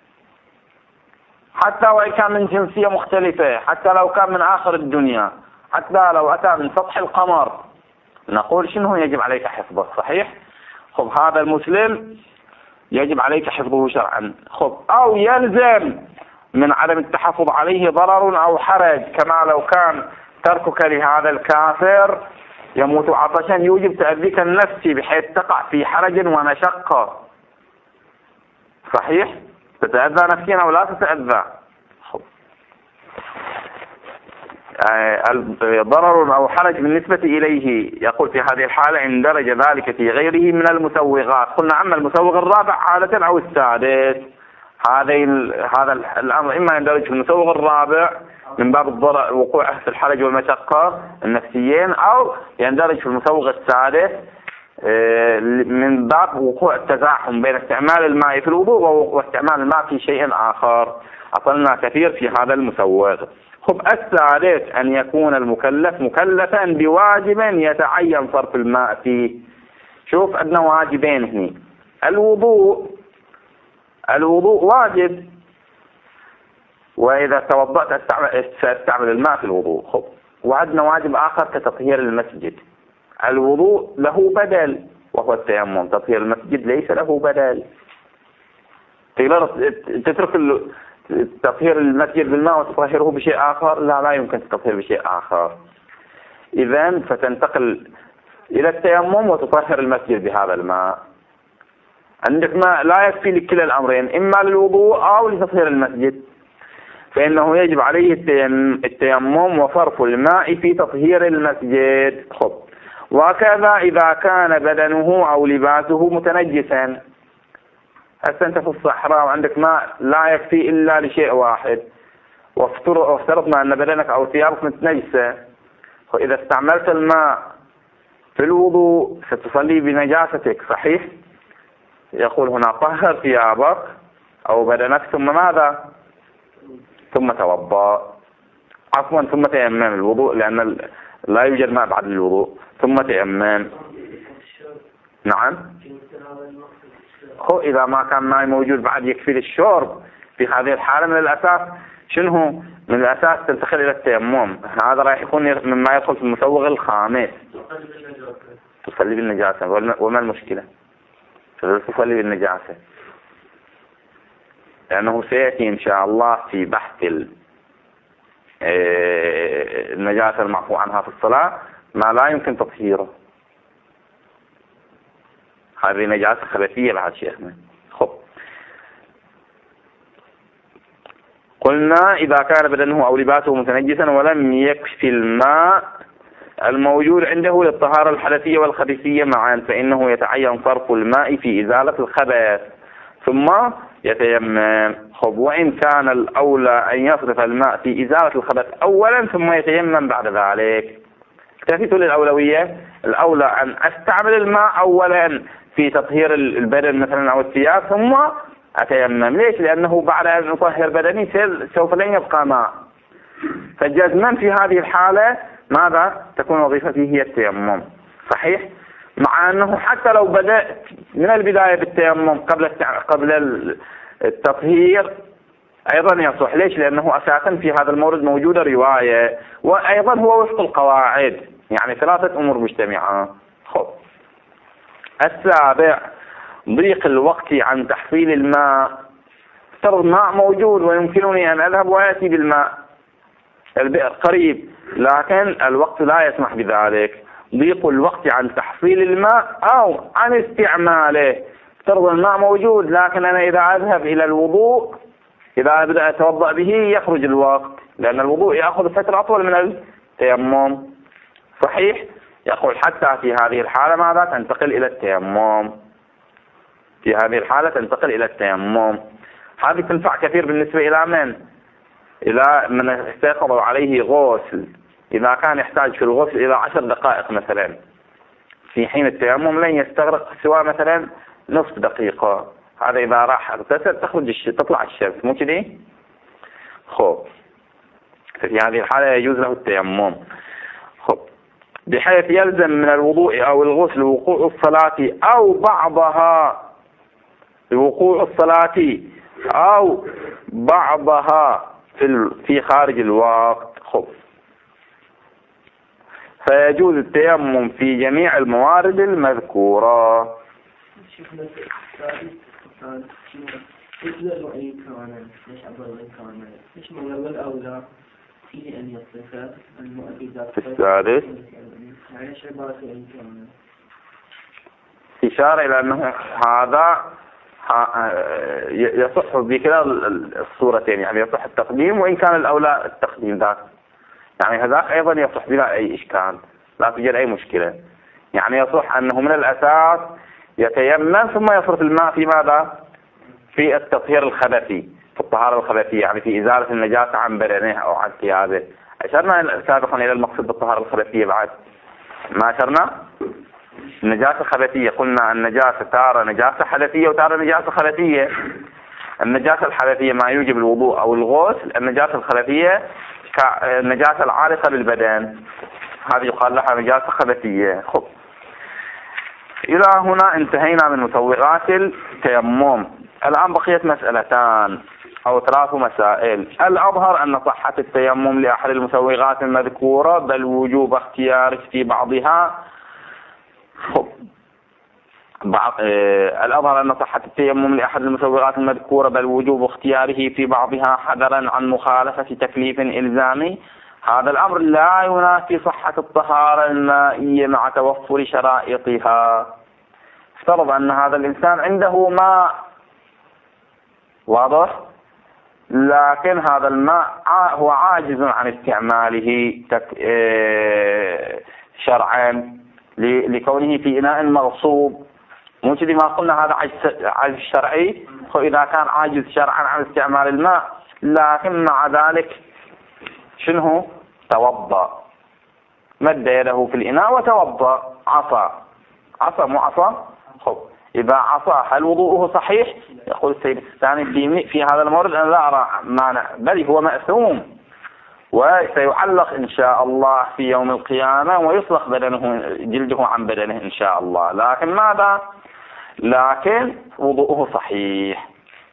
S1: حتى وإن كان من جنسية مختلفة، حتى لو كان من آخر الدنيا، حتى لو أتى من سطح القمر، نقول شنو يجب عليك حفظه، صحيح؟ خب، هذا المسلم يجب عليك حفظه شرعا. خب، أو يلزم من عدم التحفظ عليه ضرر أو حرج، كما لو كان تركك لهذا الكافر يموت عطشا يوجب تأذيك النفسي بحيث تقع في حرج ومشقة، صحيح؟ تتأذى نفسيا أو لا تتأذى. ضرر أو حرج بالنسبة إليه، يقول في هذه الحالة إن درج ذلك في غيره من المسوغات. قلنا أما المسوغ الرابع عادة أو السادس، هذا الأمر إما يندرج في المسوغ الرابع من باب الضرر وقوعه في الحرج والمشقة النفسيين، أو يندرج في المسوغ السادس من باب وقوع التزاحم بين استعمال الماء في الوضوء واستعمال الماء في شيء آخر. أطلنا كثير في هذا المسوغ. خب، السادس أن يكون المكلف مكلفا بواجب يتعين صرف الماء فيه. شوف، عندنا واجبين هنا. الوضوء واجب، وإذا توضأت استعمل الماء في الوضوء. خب، وعندنا واجب آخر كتطهير المسجد. الوضوء له بدل وهو التيمم، تطهير المسجد ليس له بدل. تقدر تترك تطهير المسجد بالماء وتطهره بشيء آخر؟ لا يمكن تطهير بشيء آخر. إذن فتنتقل إلى التيمم وتطهر المسجد بهذا الماء. عندك ماء لا يكفي لكلا الأمرين، إما للوضوء أو لتطهير المسجد، فإنه يجب عليه التيمم وصرف الماء في تطهير المسجد. خب، وكذا إذا كان بدنه أو لباسه متنجسا. هسه أنت في الصحراء وعندك ماء لا يكفي إلا لشيء واحد، وافترضنا أن بدنك أو ثيابك متنجسة، وإذا استعملت الماء في الوضوء ستصلي بنجاستك، صحيح؟ يقول هنا طهر ثيابك أو بدنك ثم ماذا؟ ثم توضأ، عفوا ثم تيمم الوضوء، لأن لا يوجد ماء بعد الوضوء، ثم تيمم. نعم، هو إذا ما كان ماء موجود بعد يكفي للشرب، في هذه الحالة من الأساس شنو؟ من الأساس تنتقل إلى التيمم. هذا راح يكون مما يدخل في المسوغ الخامس. تصلي بالنجاسة، وما المشكلة؟ تصلي بالنجاسة، لأنه سيأتي إن شاء الله في بحث النجاسة المعفو عنها في الصلاة ما لا يمكن تطهيره. هذه نجاسة خبثية بعد شيخنا. خب، قلنا إذا كان بدنه أو لباسه متنجسا ولم يكفي الماء الموجود عنده للطهارة الحدثية والخبثية معا، فإنه يتعين صرف الماء في إزالة الخبث ثم يتيمم. خب، وإن كان الأولى أن يصرف الماء في إزالة الخبث أولا ثم يتيمم بعد ذلك. اكتفيت للأولوية، الأولى أن أستعمل الماء أولا في تطهير البدن مثلا أو الثياب ثم أتيمم. ليش؟ لأنه بعد أن أطهر بدني سوف لن يبقى ماء، فجزما في هذه الحالة ماذا تكون وظيفتي؟ هي التيمم، صحيح؟ مع أنه حتى لو بدأت من البداية بالتيمم قبل التطهير أيضا يصح. ليش؟ لأنه أساسا في هذا المورد موجودة رواية، وأيضا هو وفق القواعد، يعني ثلاثة أمور مجتمعة. خب، السابع ضيق الوقت عن تحصيل الماء. افترض ماء موجود ويمكنني أن أذهب وآتي بالماء، البئر قريب، لكن الوقت لا يسمح بذلك. ضيق الوقت عن تحصيل الماء أو عن استعماله. افترض الماء موجود، لكن أنا إذا أذهب إلى الوضوء، إذا أبدأ أتوضأ به يخرج الوقت، لأن الوضوء يأخذ فترة أطول من التيمم، صحيح؟ يقول حتى في هذه الحالة ماذا؟ تنتقل إلى التيمم. في هذه الحالة تنتقل إلى التيمم. هذه تنفع كثير بالنسبة إلى من؟ إلى من استيقظ عليه غسل، إذا كان يحتاج في الغسل إلى 10 دقائق مثلا، في حين التيمم لن يستغرق سوى مثلا نصف دقيقة. هذا إذا راح اغتسل تطلع الشمس، مو كده؟ خب، في هذه الحالة يجوز له التيمم. خب، بحيث يلزم من الوضوء أو الغسل وقوع الصلاة أو بعضها، وقوع الصلاة أو بعضها في خارج الوقت. خب، فيجوز التيمم في جميع الموارد المذكورة. في السادس إشارة إلى أنه هذا يصح بكلا الصورتين، يعني يصح التقديم وإن كان الأولى التقديم ذاك، يعني هذا أيضا يصح بلا أي إشكال، لا توجد أي مشكلة. يعني يصح أنه من الأساس يتيمم ثم يصرف الماء في ماذا؟ في التطهير الخبثي، في الطهارة الخبثية، يعني في إزالة النجاسة عن بدنه أو عن ثيابه. أشرنا سابقا إلى المقصود بالطهارة الخبثية بعد؟ ما أشرنا؟ النجاسة الخبثية، قلنا النجاسة تارة نجاسة حدثية وتارة نجاسة خبثية. النجاسة الحدثية ما يوجب الوضوء أو الغسل، النجاسة الخبثية كالنجاسة العالقة بالبدن، هذه يقال لها نجاسة خبثية. خب، إلى هنا انتهينا من مسوغات التيمم. الآن بقيت مسألتان أو 3 مسائل. الأظهر أن صحة التيمم لأحد المسوغات المذكورة، بل وجوب اختياره في بعضها. الأظهر أن صحة التيمم لأحد المسوغات المذكورة، بل وجوب اختياره في بعضها حذرا عن مخالفة تكليف إلزامي. هذا الأمر لا ينافي صحة الطهارة المائية مع توفر شرائطها. افترض أن هذا الإنسان عنده ماء واضح، لكن هذا الماء هو عاجز عن استعماله شرعا لكونه في إناء مغصوب. مو كذي ما قلنا هذا عجز شرعي؟ إذا كان عاجز شرعا عن استعمال الماء لكن مع ذلك شنو؟ توضأ، مد يده في الإناء وتوضأ، عصى مو عصى. خب إذا عصى هل وضوءه صحيح؟ يقول السيد السيستاني في هذا المورد أنا لا أرى مانع، بل هو مأثوم وسيعلق إن شاء الله في يوم القيامة ويصلخ جلده عن بدنه إن شاء الله. لكن ماذا؟ لكن وضوءه صحيح.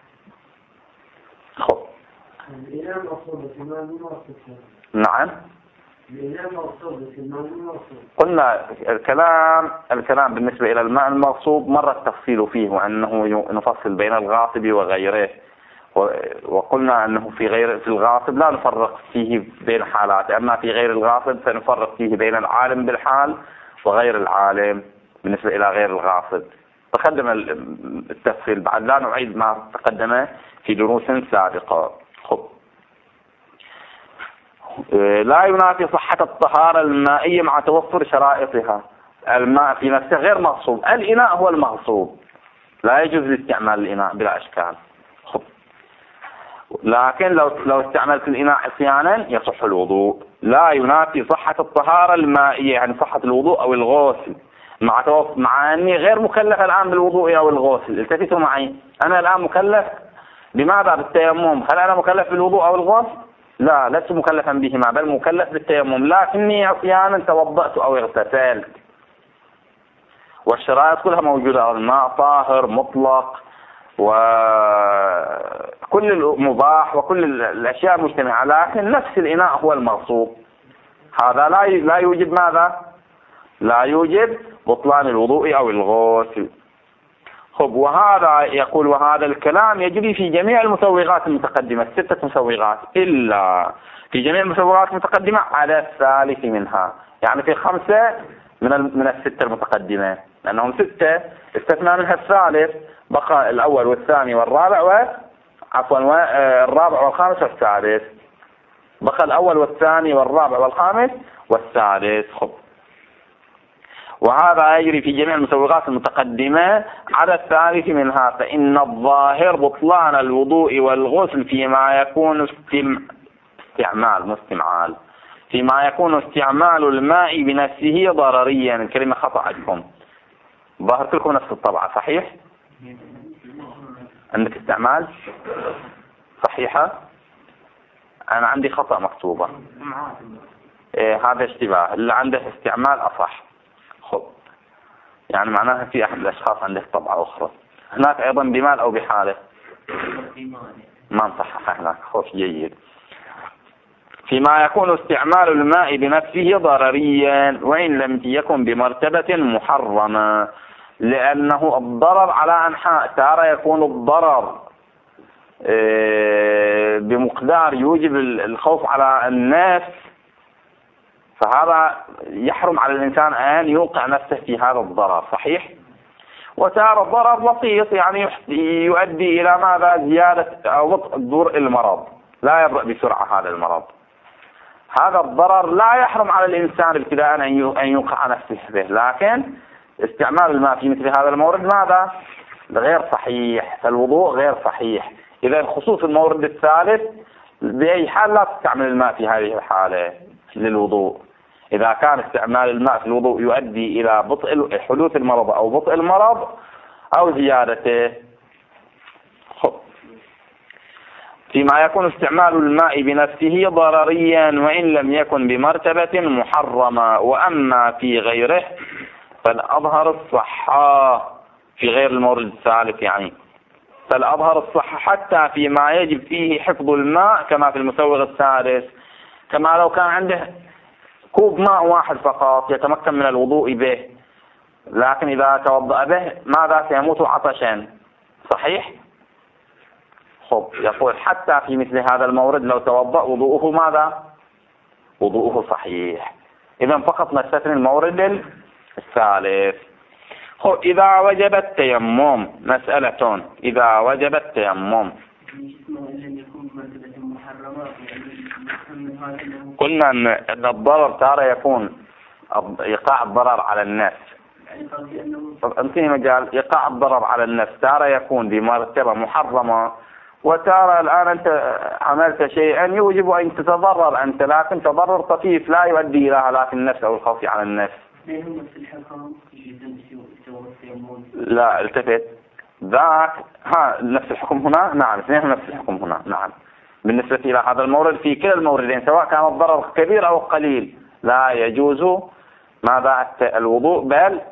S1: خب نعم قلنا الكلام بالنسبة إلى الماء المغصوب مر التفصيل فيه، وأنه نفصل بين الغاصب وغيره، وقلنا أنه في الغاصب لا نفرق فيه بين حالات، أما في غير الغاصب سنفرق فيه بين العالم بالحال وغير العالم بالنسبة إلى غير الغاصب. تقدم التفصيل بعد، لا نعيد ما تقدم في دروس سابقة. خب لا ينافي صحة الطهارة المائية مع توفر شرائطها. الماء في نفسه غير مغصوب، الإناء هو المغصوب، لا يجوز لاستعمال الإناء بلا إشكال. خب لكن لو استعملت الإناء عصيانا يصح الوضوء. لا ينافي صحة الطهارة المائية يعني صحة الوضوء أو الغسل مع أني غير مكلف الآن بالوضوء أو الغسل. التفتوا معي، أنا الآن مكلف بماذا؟ بالتيمم. هل أنا مكلف بالوضوء أو الغسل؟ لا، لست مكلفا بهما، بل مكلف بالتيمم، لكني عصيانا توضأت أو اغتسلت، والشرائط كلها موجودة. الماء طاهر مطلق وكل المباح وكل الأشياء مجتمعة، لكن نفس الإناء هو المغصوب. هذا لا يوجب ماذا؟ لا يوجب بطلان الوضوء أو الغسل. خب وهذا يقول وهذا الكلام يجري في جميع المسوغات المتقدمة، 6 مسوغات، إلا في جميع المسوغات المتقدمة على الثالث منها، يعني في 5 من 6 المتقدمة، لأنهم 6 استثنى منها الثالث، بقى الأول والثاني والرابع الرابع والخامس والسادس، بقى الأول والثاني والرابع والخامس والسادس. خب وهذا يجري في جميع المسوغات المتقدمة على الثالث منها، فإن الظاهر بطلان الوضوء والغسل فيما يكون استعمال الماء بنفسه ضرريا. الكلمة خطأ عندكم، ظاهرت لكم نفس الطبعة صحيح؟ عندك استعمال صحيحة، أنا عندي خطأ مكتوبة. هذا اشتباه، اللي عنده استعمال أصح. خب يعني معناها في أحد الأشخاص عنده طبعة أخرى. هناك أيضا بمال أو بحالة ما نصحح هناك. خوش جيد. فيما يكون استعمال الماء بنفسه ضرريا وإن لم يكن بمرتبة محرمة، لأنه الضرر على أنحاء. تارة يكون الضرر بمقدار يوجب الخوف على النفس، فهذا يحرم على الإنسان أن يوقع نفسه في هذا الضرر صحيح. وتارة ضرر لطيف يعني يؤدي إلى ماذا؟ زيادة أو بطء ضر المرض، لا يبرأ بسرعة هذا المرض. هذا الضرر لا يحرم على الإنسان ابتداء أن يوقع نفسه به، لكن استعمال الماء في مثل هذا المورد ماذا؟ غير صحيح، فالوضوء غير صحيح. إذا خصوص المورد الثالث بأي حال لا تستعمل الماء في هذه الحالة للوضوء. إذا كان استعمال الماء في الوضوء يؤدي إلى بطء حدوث المرض أو بطء المرض أو زيادته. فيما يكون استعمال الماء بنفسه ضرريا وإن لم يكن بمرتبة محرمة. وأما في غيره فالأظهر الصحة، في غير المورد الثالث يعني، فالأظهر الصحة حتى فيما يجب فيه حفظ الماء كما في المسوغ السادس، كما لو كان عنده كوب ماء واحد فقط يتمكن من الوضوء به، لكن إذا توضأ به ماذا؟ سيموت عطشا صحيح. خب يقول حتى في مثل هذا المورد لو توضأ وضوءه ماذا؟ وضوءه صحيح. إذا فقط نستثني المورد الثالث. إذا وجب التيمم مسألة، إذا وجب التيمم قلنا أن الضرر تارة يكون إيقاع الضرر على النفس، انتهي مجال إيقاع الضرر على النفس تارة يكون بمرتبة محرمة، وتارة الآن أنت عملت شيئا يوجب أن تتضرر أنت، لكن تضرر طفيف لا يؤدي إلى هلاك النفس أو الخوف على النفس. لا التفت ذاك نفس الحكم هنا، نعم اثنين نفس الحكم هنا، نعم بالنسبة إلى هذا المورد في كلا الموردين سواء كان الضرر كبير أو قليل لا يجوز ماذا الوضوء،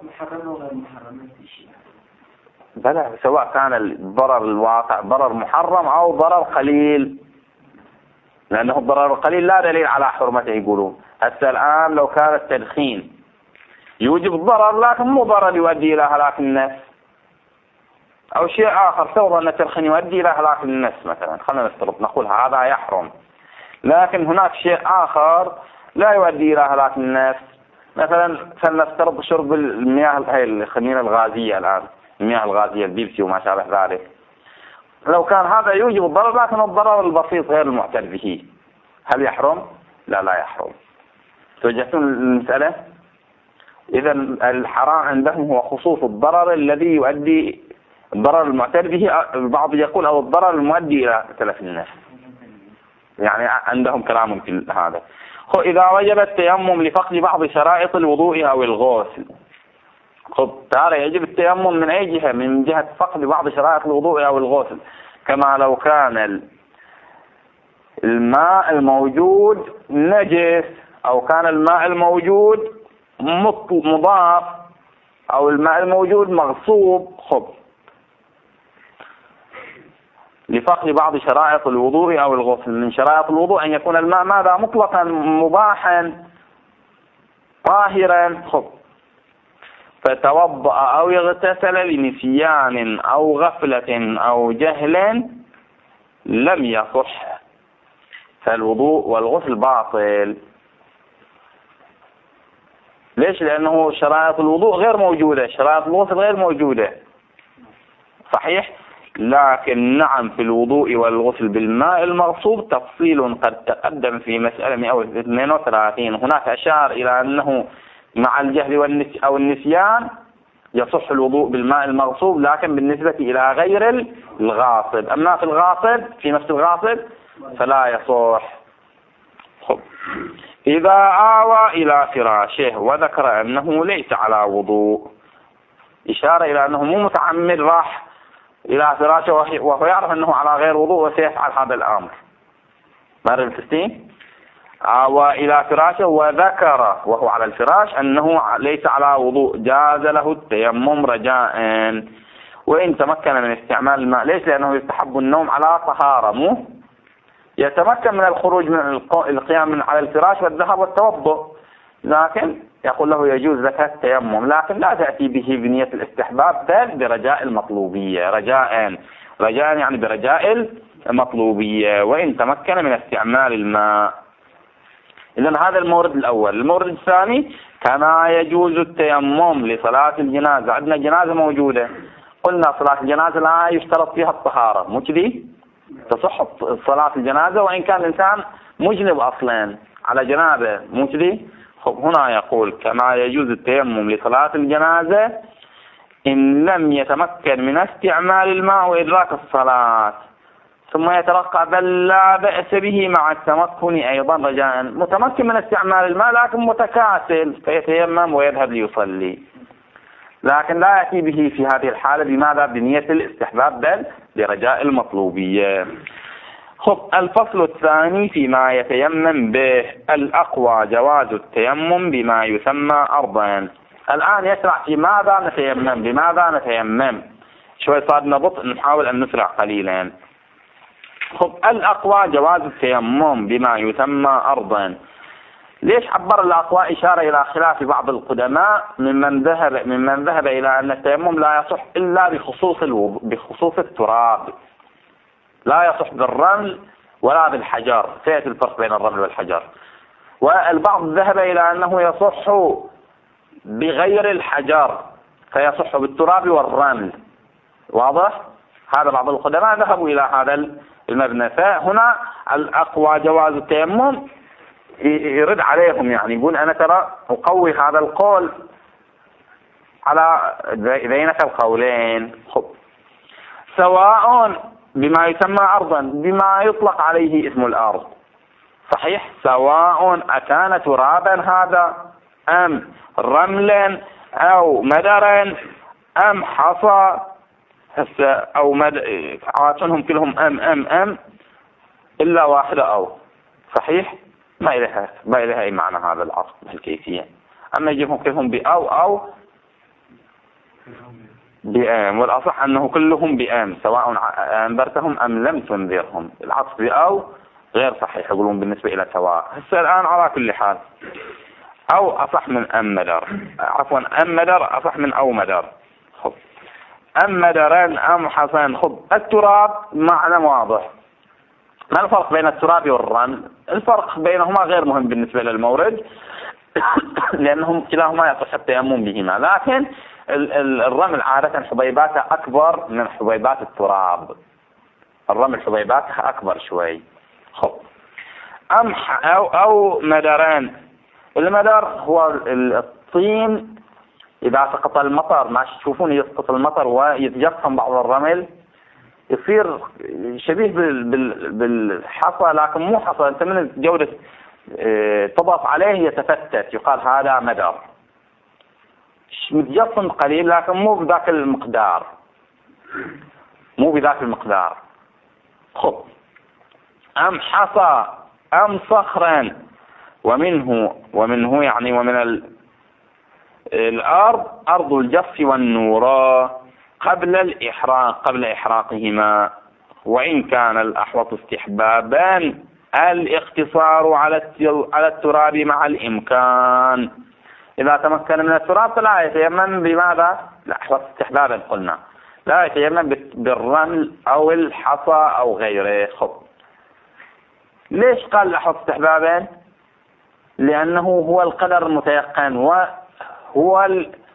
S1: بل سواء كان الضرر الواقع ضرر محرم أو ضرر قليل، لأنه الضرر القليل لا دليل على حرمته يقولون. هسه الآن لو كان التدخين يوجب الضرر لكن مو ضرر يؤدي إلى هلاك النفس، أو شيء آخر سوى أن التدخين يؤدي إلى هلاك النفس مثلا، خلينا نفترض نقول هذا يحرم، لكن هناك شيء آخر لا يؤدي إلى هلاك النفس، مثلا فلنفترض شرب المياه هاي الخميرة الغازية الآن، المياه الغازية البيبسي وما شابه ذلك، لو كان هذا يوجب الضرر لكن الضرر البسيط غير المعتد به، هل يحرم؟ لا يحرم. توجهتون المسألة؟ إذا الحرام عندهم هو خصوص الضرر الذي يؤدي الضرر المعتد به، البعض يقول أو الضرر المؤدي إلى تلف النفس، يعني عندهم كلام في هذا. إذا وجب التيمم لفقد بعض شرائط الوضوء أو الغسل، ترى يجب التيمم من أي جهة؟ من جهة فقد بعض شرائط الوضوء أو الغسل، كما لو كان الماء الموجود نجس، أو كان الماء الموجود مضاف، أو الماء الموجود مغصوب. لفقد بعض شرائط الوضوء أو الغسل، من شرائط الوضوء أن يكون الماء ماذا؟ مطلقا مباحا طاهرا. فتوضأ أو اغتسل لنسيان أو غفلة أو جهل لم يصح، فالوضوء والغسل باطل. ليش؟ لأنه شرائط الوضوء غير موجودة، شرائط الغسل غير موجودة، صحيح؟ لكن نعم في الوضوء والغسل بالماء المغصوب تفصيل قد تقدم في مسألة 132. هناك أشار إلى أنه مع الجهل أو النسيان يصح الوضوء بالماء المغصوب، لكن بالنسبة إلى غير الغاصب، أما في الغاصب في نفس الغاصب فلا يصح. إذا آوى إلى فراشه وذكر أنه ليس على وضوء، إشارة إلى أنه مو متعمد راح إلى فراشه وهو يعرف أنه على غير وضوء وسيفعل هذا الأمر. مر الفستين آوى إلى فراشه وذكر وهو على الفراش أنه ليس على وضوء، جاز له التيمم رجاء وإن تمكن من استعمال الماء. ليش؟ لأنه يستحب النوم على طهارة، مو يتمكن من الخروج من القيام من على الفراش والذهاب والتوضؤ، لكن يقول له يجوز لك التيمم، لكن لا تأتي به بنية الاستحباب بل برجاء المطلوبية، رجاء يعني برجاء المطلوبية وإن تمكن من استعمال الماء. إذن هذا المورد الأول. المورد الثاني كما يجوز التيمم لصلاة الجنازة. عندنا جنازة موجودة، قلنا صلاة الجنازة لا يشترط فيها الطهارة، مو كذي؟ تصح صلاة الجنازة وإن كان الإنسان مجنب أصلا على جنابه، مو كذي؟ هنا يقول كما يجوز التيمم لصلاة الجنازة إن لم يتمكن من استعمال الماء وإدراك الصلاة، ثم يترقى بل لا بأس به مع التمكن أيضا رجاء. متمكن من استعمال الماء لكن متكاسل فيتيمم ويذهب ليصلي، لكن لا يأتي به في هذه الحالة بماذا؟ بنية الاستحباب بل برجاء المطلوبية. الفصل الثاني فيما يتيمم به. الأقوى جواز التيمم بما يسمى أرضا. الآن يشرع في ماذا نتيمم، بماذا نتيمم. شوي صارنا بطء، نحاول أن نسرع قليلا. الأقوى جواز التيمم بما يسمى أرضا. ليش عبر الأقوى؟ إشارة إلى خلاف بعض القدماء ممن ذهب إلى أن التيمم لا يصح إلا بخصوص التراب، لا يصح بالرمل ولا بالحجر. سيأتي الفرق بين الرمل والحجر. والبعض ذهب إلى أنه يصح بغير الحجر، فيصح بالتراب والرمل. واضح؟ هذا بعض القدماء ذهبوا إلى هذا المبنى. فهنا الأقوى جواز التيمم يرد عليهم، يعني يقول أنا ترى أقوي هذا القول على بينك القولين. سواء بما يسمى أرضا بما يطلق عليه اسم الأرض، صحيح، سواء أكان ترابا هذا أم رملا أو مدرا أم حصى أو عاتنهم كلهم أم إلا واحدة أو، صحيح، ما إليها أي معنى هذا العصر بالكيفية. أما يجيبهم كلهم بأو بأم، والأصح أنه كلهم بأم سواء أنذرتهم أم لم تنذرهم. العطف بأو غير صحيح يقولون بالنسبة إلى سواء. هسه الآن على كل حال أو أصح من أم مدر، عفوا أم مدر أصح من أو مدر. خب أم مدرا أم حسن. خب التراب معنى واضح. ما الفرق بين التراب والرمل؟ الفرق بينهما غير مهم بالنسبة للمورد لأنهم كلاهما يصح التيمم بهما، لكن الرمل عادة حبيباته أكبر من حبيبات التراب. الرمل حبيباتها أكبر شوي. خب أم أو مدران. المدر هو الطين إذا سقط المطر، ما تشوفون يسقط المطر ويتجفن بعض الرمل يصير شبيه بالحصى، لكن مو حصى، أنت من جودة تضاف عليه يتفتت، يقال هذا مدر، متجفن قليل لكن مو بذاك المقدار. خب أم حصى أم صخرا. ومنه يعني ومن الأرض أرض الجف والنورا قبل إحراقهما، وإن كان الأحوط استحبابا الاقتصار على التراب مع الإمكان. إذا تمكن من التراب فلا يتيمم بماذا؟ الأحوط استحبابا قلنا لا يتيمم بالرمل أو الحصى أو غيره. خب ليش قال الأحوط استحبابا؟ لأنه هو القدر المتيقن وهو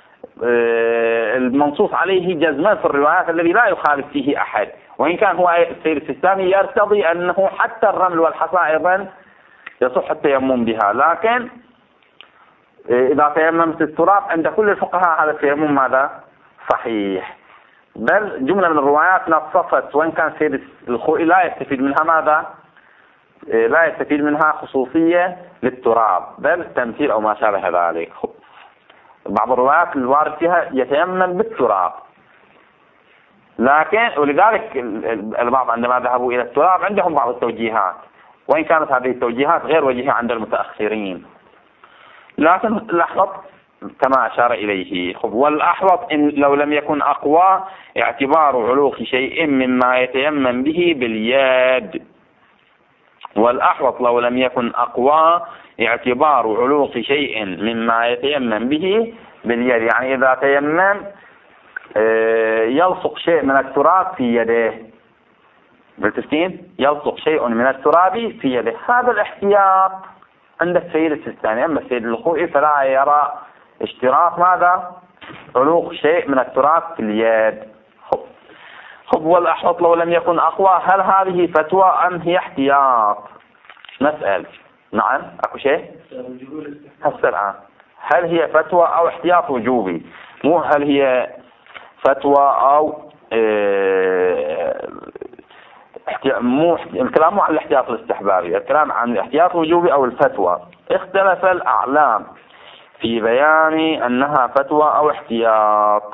S1: المنصوص عليه جزما في الروايات الذي لا يخالف فيه أحد، وإن كان هو السيد السيستاني يرتضي أنه حتى الرمل والحصى أيضا يصح التيمم بها، لكن إذا تيممت التراب عند كل الفقهاء هذا التيمم ماذا؟ صحيح. بل جملة من الروايات نصفت، وإن كان سيد الخوئي لا يستفيد منها ماذا؟ لا يستفيد منها خصوصية للتراب، بل تمثيل أو ما شابه ذلك. بعض الروايات الوارد فيها يتيمم بالتراب، لكن ولذلك البعض عندما ذهبوا إلى التراب عندهم بعض التوجيهات، وإن كانت هذه التوجيهات غير وجيهة عند المتأخرين، لكن الأحوط كما أشار إليه. والأحوط إن لو لم يكن أقوى اعتبار علوق شيء مما يتيمم به باليد. والأحوط لو لم يكن أقوى اعتبار علوق شيء مما يتيمم به باليد، يعني إذا تيمم يلصق شيء من التراب في يده، بالتسكين يلصق شيء من التراب في يده. هذا الاحتياط عند السيد السيستاني. أما السيد الخوئي فلا يرى اشتراط ماذا؟ علوق شيء من التراب في اليد. خب والأحوط لو لم يكن أقوى. هل هذه فتوى أم هي احتياط؟ نسأل. نعم أكو شيء هسه الآن، هل هي فتوى أو احتياط وجوبي؟ مو هل هي فتوى أو مو الكلام مو عن الاحتياط الاستحبابي، الكلام عن الاحتياط الوجوبي أو الفتوى. اختلف الأعلام في بيان أنها فتوى أو احتياط.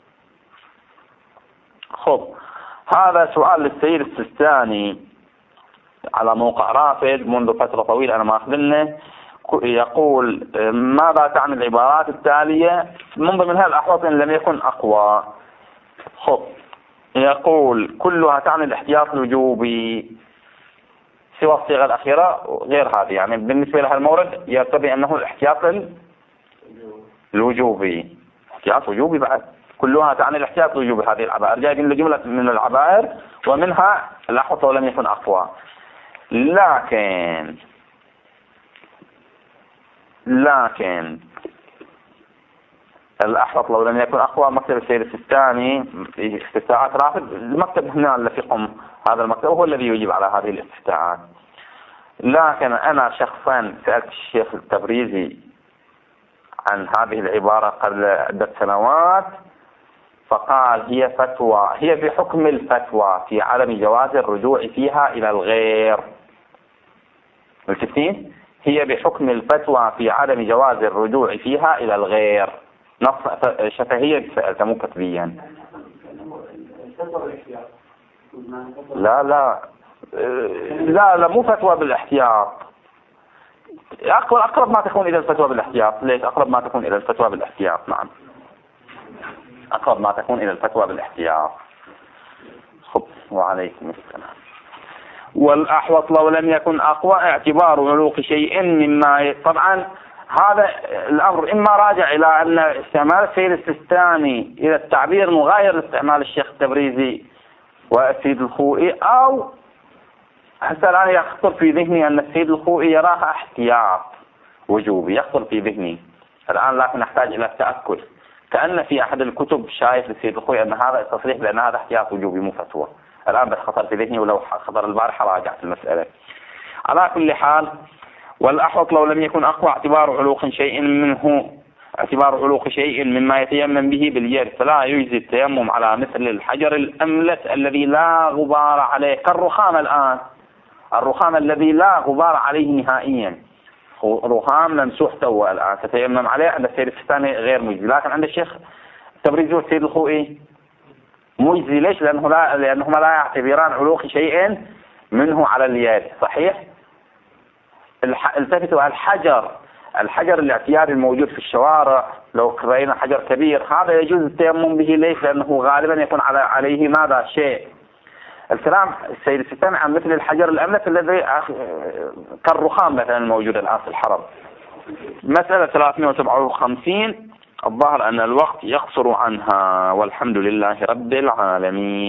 S1: خب هذا سؤال للسيد السيستاني على موقع رافد منذ فترة طويلة أنا ما أخذنه. يقول ماذا تعني العبارات التالية من ضمنها الأحوط إن لم يكن أقوى. خب يقول كلها تعني الاحتياط الوجوبي سوى الصيغة الأخيرة غير هذه، يعني بالنسبة لها المورد يرتضي أنه الاحتياط الوجوبي، احتياط وجوبي بعد. كلها تعني الاحتياط الوجوبي هذه العبائر، جايبين لجملة من العبائر ومنها الأحوط ولم يكن أقوى. لكن الأحوط لو لم يكن أقوى مكتب السيد السيستاني في استفتاءات رافد، المكتب هنا اللي فيكم هذا المكتب هو الذي يجيب على هذه الاستفتاءات. لكن أنا شخصا سألت الشيخ التبريزي عن هذه العبارة قبل عدة سنوات، فقال هي فتوى، هي بحكم الفتوى في عدم جواز الرجوع فيها إلى الغير. ملتفتين؟ هي بحكم الفتوى في عدم جواز الرجوع فيها إلى الغير. نص شفهية سألت مو كتبيا. لا لا لا لا، مو فتوى بالاحتياط. أقرب ما تكون إلى الفتوى بالاحتياط. ليش أقرب ما تكون إلى الفتوى بالاحتياط؟ نعم، أقرب ما تكون إلى الفتوى بالاحتياط. خب، وعليكم السلام. والأحوط لو لم يكن أقوى اعتبار علوق شيء مما، طبعا هذا الأمر إما راجع إلى أن استعمال السيد السيستاني إلى التعبير مغاير لاستعمال الشيخ التبريزي والسيد الخوئي، أو حتى الآن يخطر في ذهني أن السيد الخوئي يراها احتياط وجوبي، يخطر في ذهني الآن، لكن نحتاج إلى التأكد. كأن في أحد الكتب شايف للسيد الخوئي أن هذا التصريح بأن هذا احتياط وجوبي مو فتوى. الآن بس خطر في ذهني، ولو خطر البارحة راجعت المسألة. على كل حال، والأحوط لو لم يكن أقوى اعتبار علوق شيء مما يتيمم به باليد، فلا يجزي التيمم على مثل الحجر الأملس الذي لا غبار عليه، كالرخام الآن، الرخام الذي لا غبار عليه نهائيا، رخام ممسوح تو الآن تتيمم عليه. عند السيد السيستاني غير مجزي، لكن عند الشيخ التبريزي والسيد الخوئي مجزي. ليش؟ لأنهما لا يعتبران علوق شيء منه على اليد. صحيح. التفتوا الحجر الاعتيادي الموجود في الشوارع، لو رأينا حجر كبير هذا يجوز التيمم به. ليش؟ لأنه غالبا يكون عليه ماذا؟ شيء. الكلام السيد السيستاني عن مثل الحجر الأملس الذي كالرخام مثلا الموجود الآن في الحرم. مسألة 357 الظاهر أن الوقت يقصر عنها، والحمد لله رب العالمين.